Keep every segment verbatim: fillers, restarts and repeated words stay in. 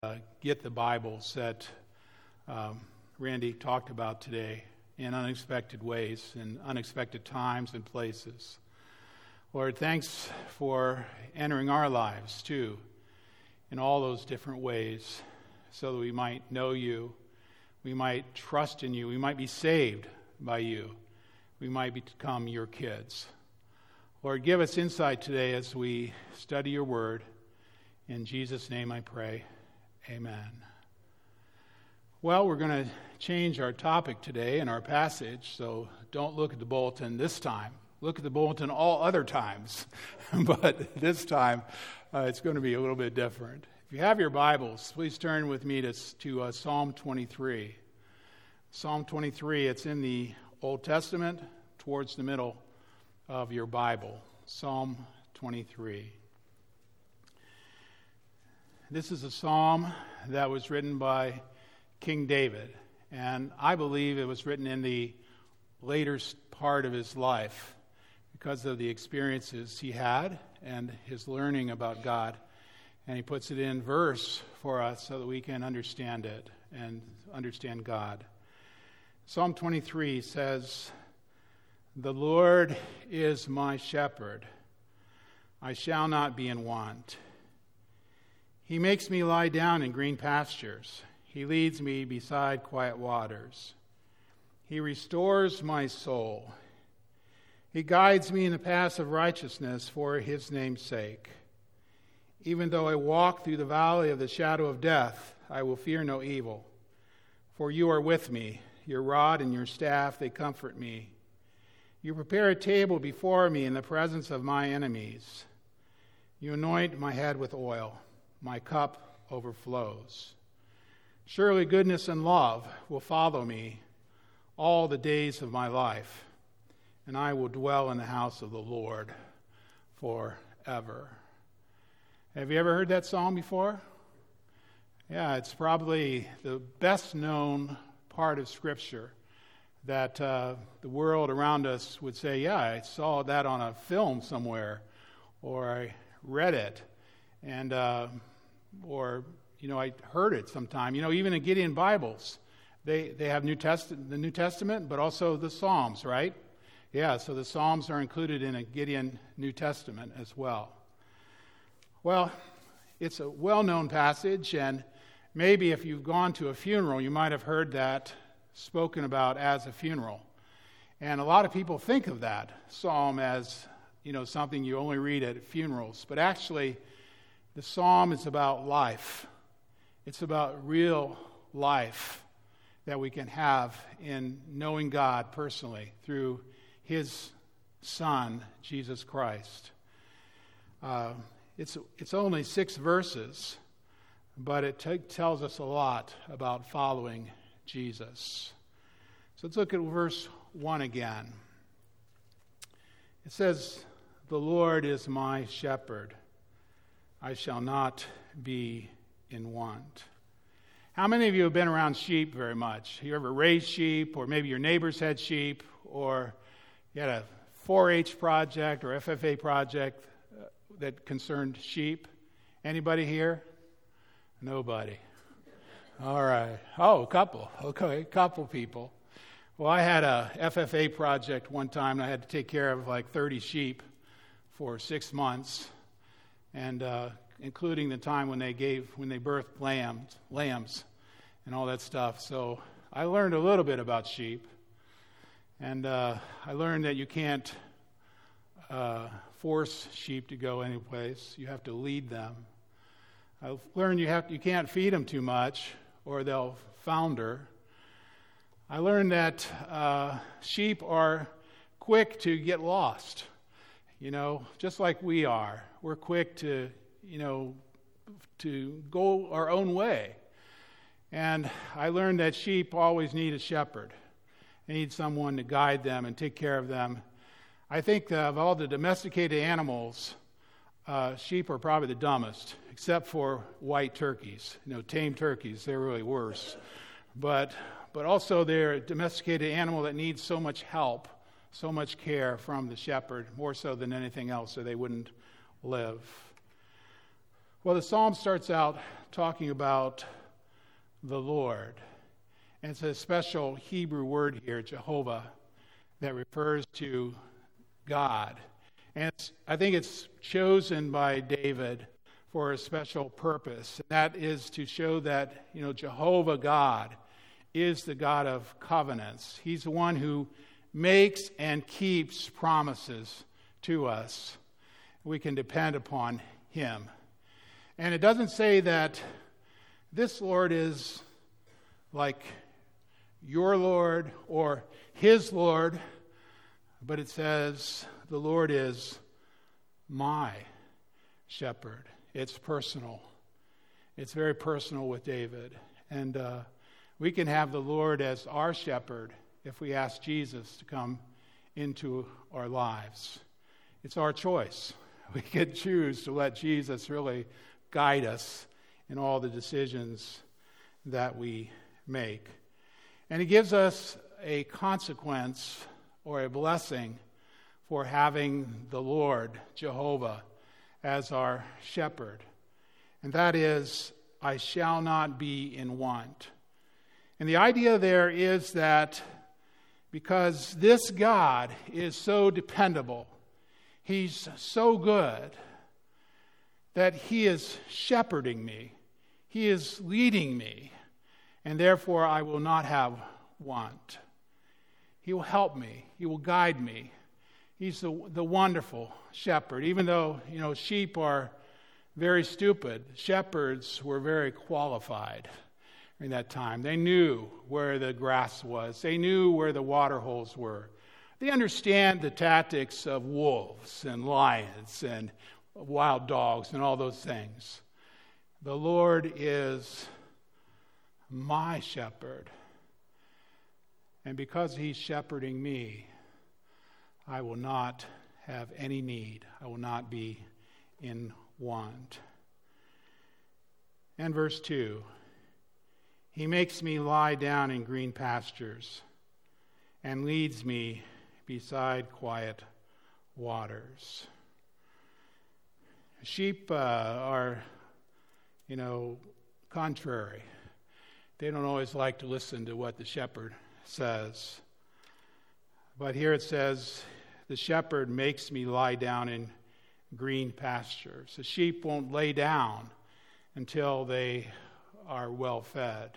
Uh, get the Bibles that um, Randy talked about today in unexpected ways, in unexpected times and places. Lord, thanks for entering our lives too in all those different ways so that we might know you, we might trust in you, we might be saved by you, we might become your kids. Lord, give us insight today as we study your word. In Jesus' name I pray. Amen. Well, we're going to change our topic today in our passage, so don't look at the bulletin this time. Look at the bulletin all other times, but this time uh, it's going to be a little bit different. If you have your Bibles, please turn with me to, to uh, Psalm twenty-three. Psalm twenty-three, it's in the Old Testament towards the middle of your Bible. Psalm twenty-three. This is a psalm that was written by King David, and I believe it was written in the later part of his life because of the experiences he had and his learning about God. And he puts it in verse for us so that we can understand it and understand God. Psalm twenty-three says, "The Lord is my shepherd. I shall not be in want. He makes me lie down in green pastures. He leads me beside quiet waters. He restores my soul. He guides me in the paths of righteousness for his name's sake. Even though I walk through the valley of the shadow of death, I will fear no evil. For you are with me. Your rod and your staff, they comfort me. You prepare a table before me in the presence of my enemies. You anoint my head with oil. My cup overflows. Surely goodness and love will follow me all the days of my life, and I will dwell in the house of the Lord forever." Have you ever heard that song before? Yeah, it's probably the best known part of Scripture that uh, the world around us would say, yeah, I saw that on a film somewhere, or I read it. And, uh, or, you know, I heard it sometime. You know, even in Gideon Bibles, they, they have New Test- the New Testament, but also the Psalms, right? Yeah, so the Psalms are included in a Gideon New Testament as well. Well, it's a well-known passage, and maybe if you've gone to a funeral, you might have heard that spoken about as a funeral. And a lot of people think of that psalm as, you know, something you only read at funerals, but actually, the psalm is about life. It's about real life that we can have in knowing God personally through his Son, Jesus Christ. Uh, it's, it's only six verses, but it t- tells us a lot about following Jesus. So let's look at verse one again. It says, "The Lord is my shepherd. I shall not be in want." How many of you have been around sheep very much? You ever raised sheep, or maybe your neighbors had sheep, or you had a four H project or F F A project uh, that concerned sheep? Anybody here? Nobody. All right. Oh, a couple. Okay, a couple people. Well, I had a F F A project one time, and I had to take care of like thirty sheep for six months. And uh, including the time when they gave, when they birthed lambs, lambs, and all that stuff. So I learned a little bit about sheep, and uh, I learned that you can't uh, force sheep to go any place. You have to lead them. I learned you have you can't feed them too much, or they'll founder. I learned that uh, sheep are quick to get lost. You know, just like we are. We're quick to, you know, to go our own way. And I learned that sheep always need a shepherd. They need someone to guide them and take care of them. I think of all the domesticated animals, uh, sheep are probably the dumbest, except for white turkeys. You know, tame turkeys, they're really worse. But, but also they're a domesticated animal that needs so much help, so much care from the shepherd, more so than anything else, or they wouldn't live. Well, the psalm starts out talking about the Lord. And it's a special Hebrew word here, Jehovah, that refers to God. And it's, I think it's chosen by David for a special purpose. And that is to show that, you know, Jehovah God is the God of covenants. He's the one who makes and keeps promises to us. We can depend upon him. And it doesn't say that this Lord is like your Lord or his Lord, but it says the Lord is my shepherd. It's personal. It's very personal with David. And uh, we can have the Lord as our shepherd if we ask Jesus to come into our lives. It's our choice. We can choose to let Jesus really guide us in all the decisions that we make. And he gives us a consequence or a blessing for having the Lord, Jehovah, as our shepherd. And that is, I shall not be in want. And the idea there is that because this God is so dependable, he's so good, that he is shepherding me, he is leading me, and therefore I will not have want. He will help me, he will guide me. He's the, the wonderful shepherd. Even though, you know, sheep are very stupid, shepherds were very qualified in that time. They knew where the grass was. They knew where the water holes were. They understand the tactics of wolves and lions and wild dogs and all those things. The Lord is my shepherd. And because he's shepherding me, I will not have any need. I will not be in want. And verse two, he makes me lie down in green pastures and leads me beside quiet waters. Sheep uh, are, you know, contrary. They don't always like to listen to what the shepherd says. But here it says, the shepherd makes me lie down in green pastures. The sheep won't lay down until they are well fed.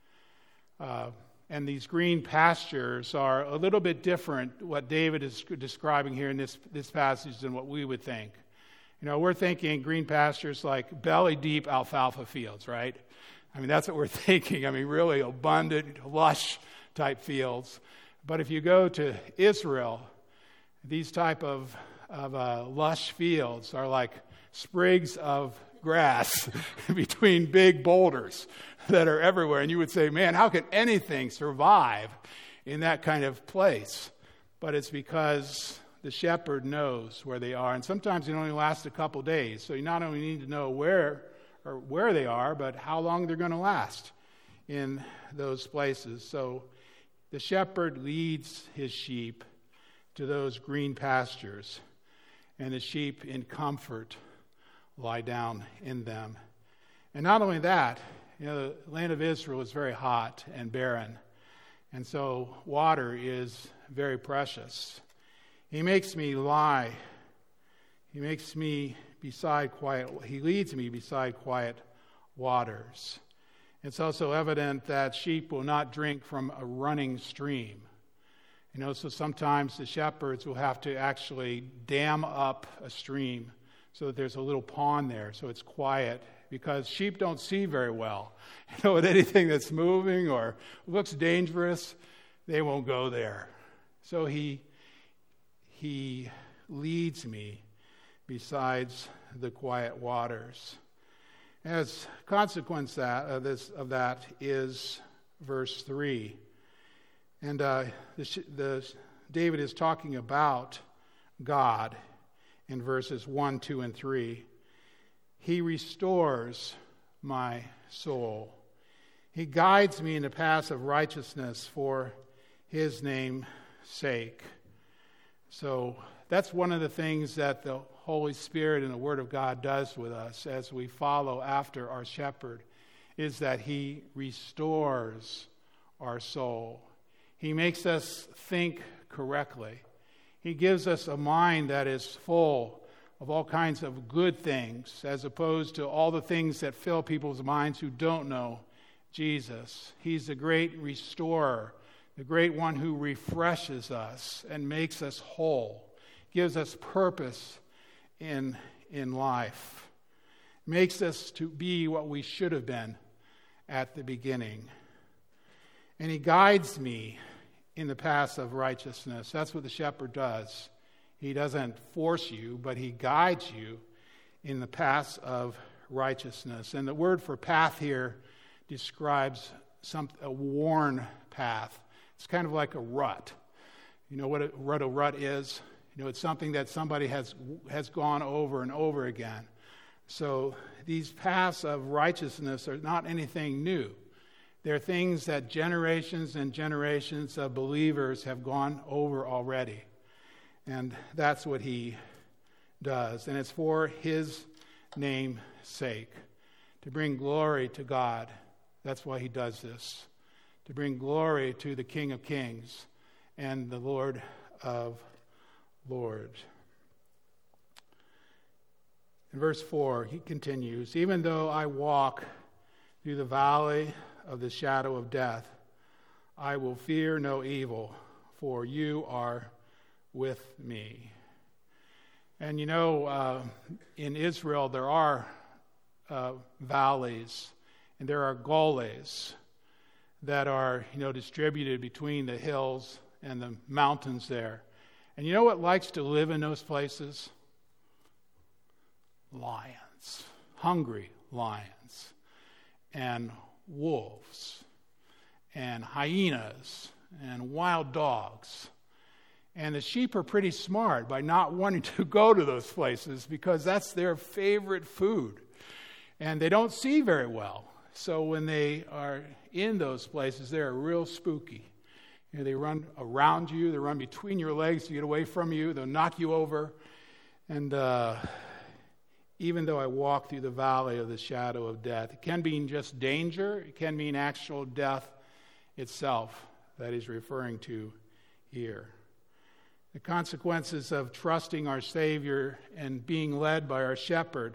Uh, and these green pastures are a little bit different, what David is describing here in this, this passage, than what we would think. You know, we're thinking green pastures like belly-deep alfalfa fields, right? I mean, that's what we're thinking. I mean, really abundant, lush type fields. But if you go to Israel, these type of, of uh, lush fields are like sprigs of grass between big boulders that are everywhere. And you would say, man, how can anything survive in that kind of place? But it's because the shepherd knows where they are. And sometimes it only lasts a couple days. So you not only need to know where or where they are, but how long they're going to last in those places. So the shepherd leads his sheep to those green pastures, and the sheep in comfort lie down in them. And not only that, you know, the land of Israel is very hot and barren, and so water is very precious. He makes me lie. He makes me beside quiet, he leads me beside quiet waters. It's also evident that sheep will not drink from a running stream. You know, so sometimes the shepherds will have to actually dam up a stream so that there's a little pond there, so it's quiet, because sheep don't see very well. You know, with anything that's moving or looks dangerous, they won't go there. So he he leads me besides the quiet waters. As a consequence that, of, this, of that is verse three. And uh, the, the, David is talking about God in verses one, two, and three. He restores my soul. He guides me in the paths of righteousness for his name's sake. So that's one of the things that the Holy Spirit and the Word of God does with us as we follow after our shepherd is that he restores our soul. He makes us think correctly. He gives us a mind that is full of all kinds of good things, as opposed to all the things that fill people's minds who don't know Jesus. He's the great restorer, the great one who refreshes us and makes us whole, gives us purpose in, in life, makes us to be what we should have been at the beginning. And he guides me in the paths of righteousness. That's what the shepherd does. He doesn't force you, but he guides you in the paths of righteousness. And the word for path here describes some a worn path. It's kind of like a rut. You know what a rut a rut is? You know, it's something that somebody has has gone over and over again. So these paths of righteousness are not anything new. They're things that generations and generations of believers have gone over already. And that's what he does. And it's for his name's sake, to bring glory to God. That's why he does this, to bring glory to the King of Kings and the Lord of Lords. In verse four, he continues, even though I walk through the valley of the shadow of death, I will fear no evil, for you are with me. And you know, uh, in Israel there are uh, valleys and there are gullies that are, you know, distributed between the hills and the mountains there. And you know what likes to live in those places? Lions, hungry lions, and wolves, and hyenas, and wild dogs. And the sheep are pretty smart by not wanting to go to those places because that's their favorite food. And they don't see very well. So when they are in those places, they're real spooky. You know, they run around you, they run between your legs to get away from you, they'll knock you over. And uh, even though I walk through the valley of the shadow of death, it can mean just danger, it can mean actual death itself that he's referring to here. The consequences of trusting our Savior and being led by our shepherd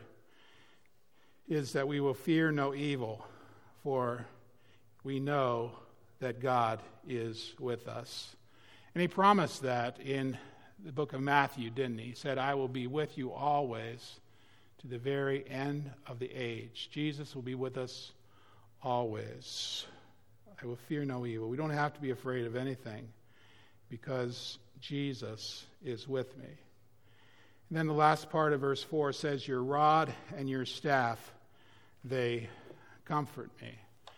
is that we will fear no evil, for we know that God is with us. And he promised that in the book of Matthew, didn't he? He said, I will be with you always to the very end of the age. Jesus will be with us always. I will fear no evil. We don't have to be afraid of anything because Jesus is with me. And then the last part of verse four says, your rod and your staff, they comfort me.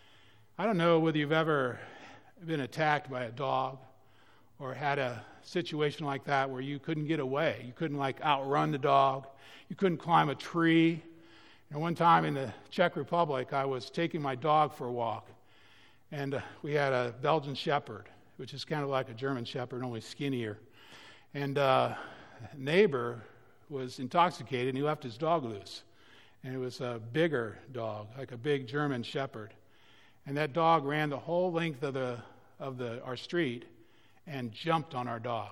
I don't know whether you've ever been attacked by a dog or had a situation like that where you couldn't get away. You couldn't like outrun the dog. You couldn't climb a tree. And one time in the Czech Republic, I was taking my dog for a walk. And uh, we had a Belgian Shepherd, which is kind of like a German Shepherd, only skinnier. And uh, a neighbor was intoxicated, and he left his dog loose. And it was a bigger dog, like a big German Shepherd. And that dog ran the whole length of the of the our street and jumped on our dog.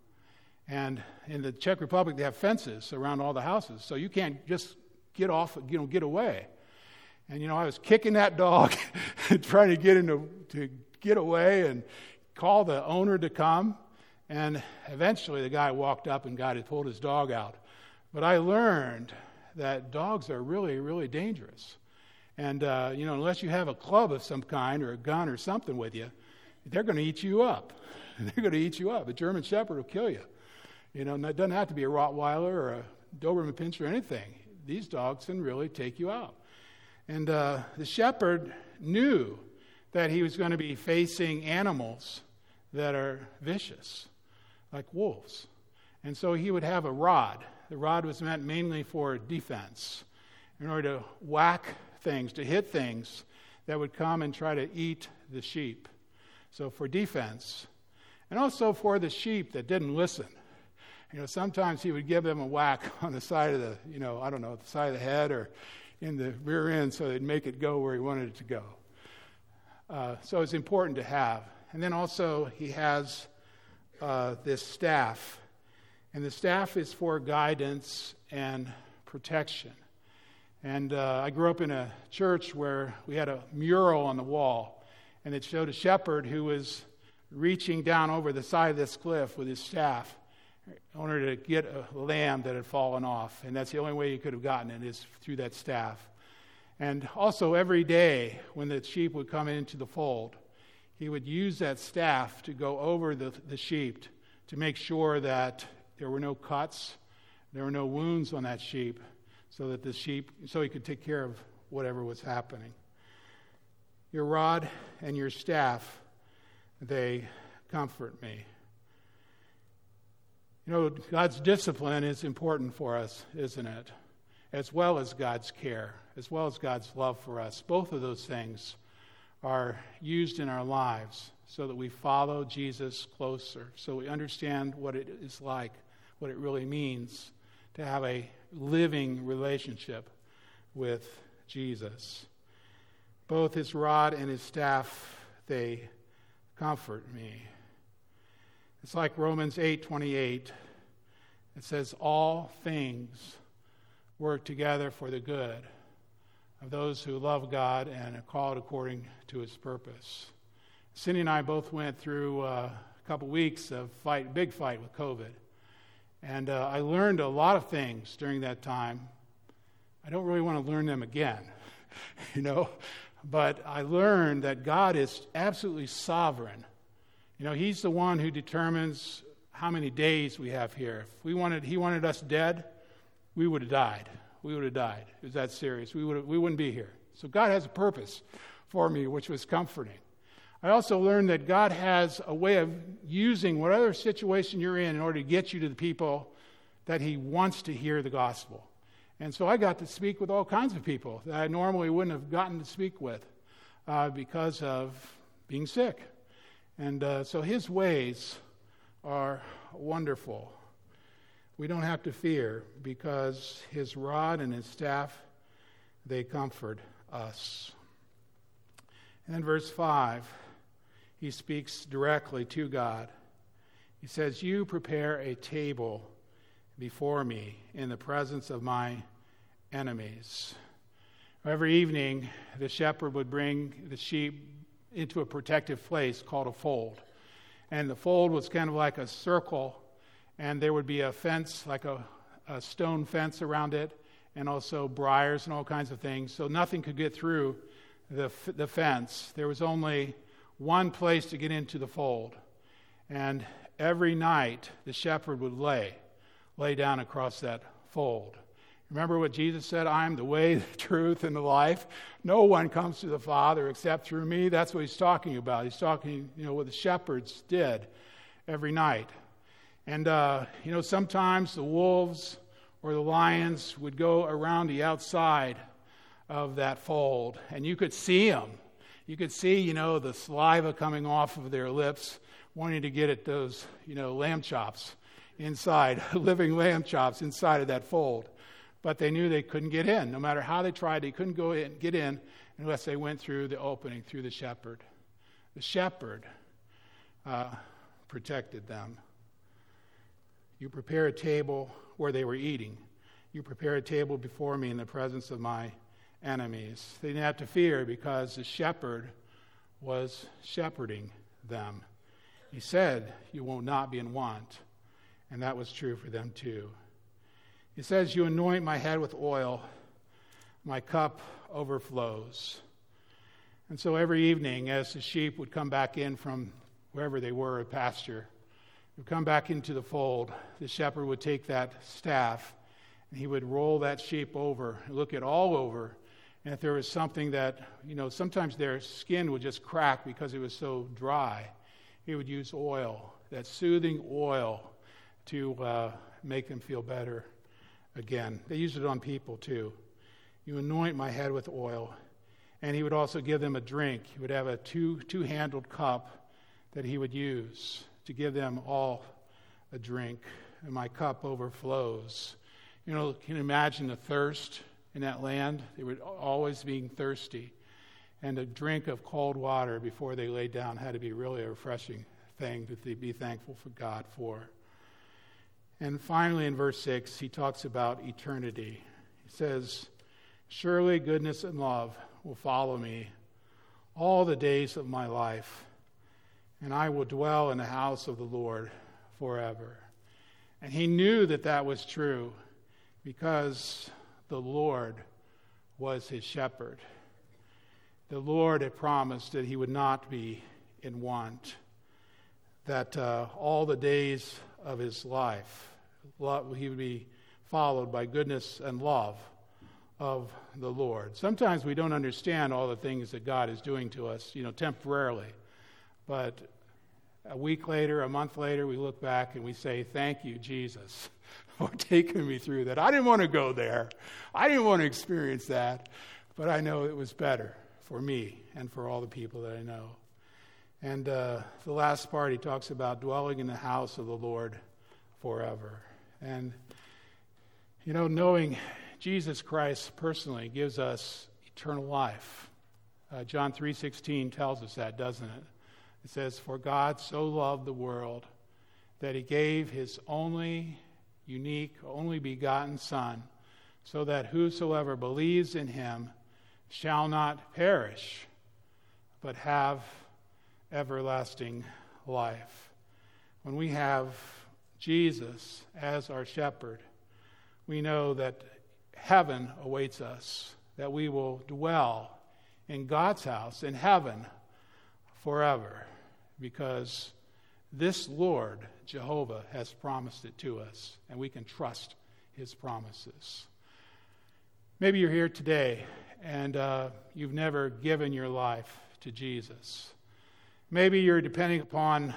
And in the Czech Republic, they have fences around all the houses, so you can't just get off, you know, get away. And you know, I was kicking that dog, trying to get him to, to get away, and call the owner to come. And eventually, the guy walked up and got it, pulled his dog out. But I learned that dogs are really, really dangerous. And, uh, you know, unless you have a club of some kind or a gun or something with you, they're going to eat you up. They're going to eat you up. A German Shepherd will kill you. You know, it doesn't have to be a Rottweiler or a Doberman Pinscher or anything. These dogs can really take you out. And uh, the shepherd knew that he was going to be facing animals that are vicious, like wolves. And so he would have a rod. The rod was meant mainly for defense, in order to whack things, to hit things that would come and try to eat the sheep. So for defense. And also for the sheep that didn't listen. You know, sometimes he would give them a whack on the side of the, you know, I don't know, the side of the head or in the rear end so they'd make it go where he wanted it to go. Uh, so it's important to have. And then also he has uh, this staff. And the staff is for guidance and protection. And uh, I grew up in a church where we had a mural on the wall, and it showed a shepherd who was reaching down over the side of this cliff with his staff in order to get a lamb that had fallen off. And that's the only way you could have gotten it, is through that staff. And also every day when the sheep would come into the fold, he would use that staff to go over the, the sheep to make sure that there were no cuts, there were no wounds on that sheep, so that the sheep, so he could take care of whatever was happening. Your rod and your staff, they comfort me. You know, God's discipline is important for us, isn't it? As well as God's care, as well as God's love for us. Both of those things are used in our lives so that we follow Jesus closer, so we understand what it is like, what it really means to have a living relationship with Jesus. Both his rod and his staff, they comfort me. It's like Romans eight twenty-eight. It says, all things work together for the good of those who love God and are called according to his purpose. Cindy and I both went through uh, a couple weeks of fight, big fight with COVID. And uh, I learned a lot of things during that time. I don't really want to learn them again, you know. But I learned that God is absolutely sovereign. You know, he's the one who determines how many days we have here. If we wanted, he wanted us dead, we would have died. We would have died. It was that serious. We would we wouldn't be here. So God has a purpose for me, which was comforting. I also learned that God has a way of using whatever situation you're in in order to get you to the people that he wants to hear the gospel. And so I got to speak with all kinds of people that I normally wouldn't have gotten to speak with uh, because of being sick. And uh, so his ways are wonderful. We don't have to fear because his rod and his staff, they comfort us. And then verse five, he speaks directly to God. He says, you prepare a table before me in the presence of my enemies. Every evening, the shepherd would bring the sheep into a protective place called a fold. And the fold was kind of like a circle, and there would be a fence, like a, a stone fence around it, and also briars and all kinds of things. So nothing could get through the, the fence. There was only one place to get into the fold. And every night, the shepherd would lay, lay down across that fold. Remember what Jesus said, I am the way, the truth, and the life. No one comes to the Father except through me. That's what he's talking about. He's talking, you know, what the shepherds did every night. And, uh, you know, sometimes the wolves or the lions would go around the outside of that fold, and you could see them. You could see, you know, the saliva coming off of their lips, wanting to get at those, you know, lamb chops inside, living lamb chops inside of that fold. But they knew they couldn't get in. No matter how they tried, they couldn't go in, get in unless they went through the opening, through the shepherd. The shepherd uh, protected them. You prepare a table where they were eating. You prepare a table before me in the presence of my enemies. They didn't have to fear because the shepherd was shepherding them. He said, you will not be in want. And that was true for them too. He says, you anoint my head with oil, my cup overflows. And so every evening as the sheep would come back in from wherever they were at pasture, would come back into the fold, the shepherd would take that staff and he would roll that sheep over, look it all over. And if there was something that, you know, sometimes their skin would just crack because it was so dry, he would use oil, that soothing oil, to uh, make them feel better again. They used it on people too. You anoint my head with oil. And he would also give them a drink. He would have a two, two-handled cup that he would use to give them all a drink and my cup overflows. You know, can you imagine the thirst in that land? They were always being thirsty. And a drink of cold water before they laid down had to be really a refreshing thing to be thankful for God for. And finally, in verse six, he talks about eternity. He says, "Surely goodness and love will follow me all the days of my life, and I will dwell in the house of the Lord forever." And he knew that that was true because the Lord was his shepherd. The Lord had promised that he would not be in want, that uh, all the days of his life, he would be followed by goodness and love of the Lord. Sometimes we don't understand all the things that God is doing to us, you know, temporarily. But a week later, a month later, we look back and we say, "Thank you, Jesus, for taking me through that. I didn't want to go there. I didn't want to experience that. But I know it was better for me and for all the people that I know." And uh, the last part, he talks about dwelling in the house of the Lord forever. And, you know, knowing Jesus Christ personally gives us eternal life. Uh, John three sixteen tells us that, doesn't it? It says, "For God so loved the world that he gave his only unique, only begotten Son, so that whosoever believes in him shall not perish, but have everlasting life." When we have Jesus as our shepherd, we know that heaven awaits us, that we will dwell in God's house in heaven forever, because this Lord, Jehovah, has promised it to us, and we can trust his promises. Maybe you're here today and uh, you've never given your life to Jesus. Maybe you're depending upon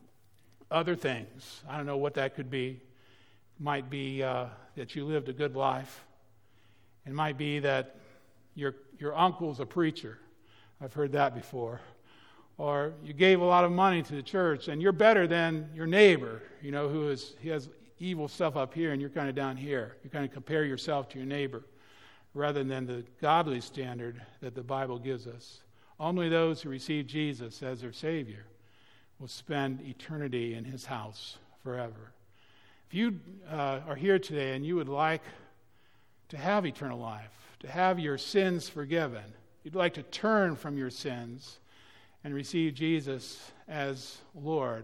other things. I don't know what that could be. Might be uh, that you lived a good life. It might be that your your uncle's a preacher. I've heard that before. Or you gave a lot of money to the church, and you're better than your neighbor, you know, who is he has evil stuff up here, and you're kind of down here. You kind of compare yourself to your neighbor, rather than the godly standard that the Bible gives us. Only those who receive Jesus as their Savior will spend eternity in his house forever. If you uh, are here today and you would like to have eternal life, to have your sins forgiven, you'd like to turn from your sins and receive Jesus as Lord,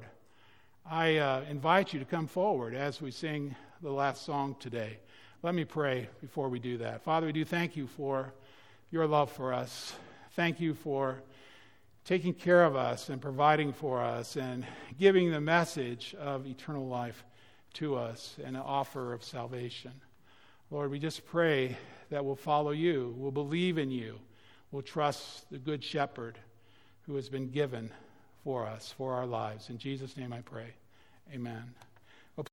I uh, invite you to come forward as we sing the last song today. Let me pray before we do that. Father, we do thank you for your love for us. Thank you for taking care of us and providing for us and giving the message of eternal life to us and an offer of salvation. Lord, we just pray that we'll follow you, we'll believe in you, we'll trust the good shepherd who has been given for us, for our lives. In Jesus' name I pray. Amen.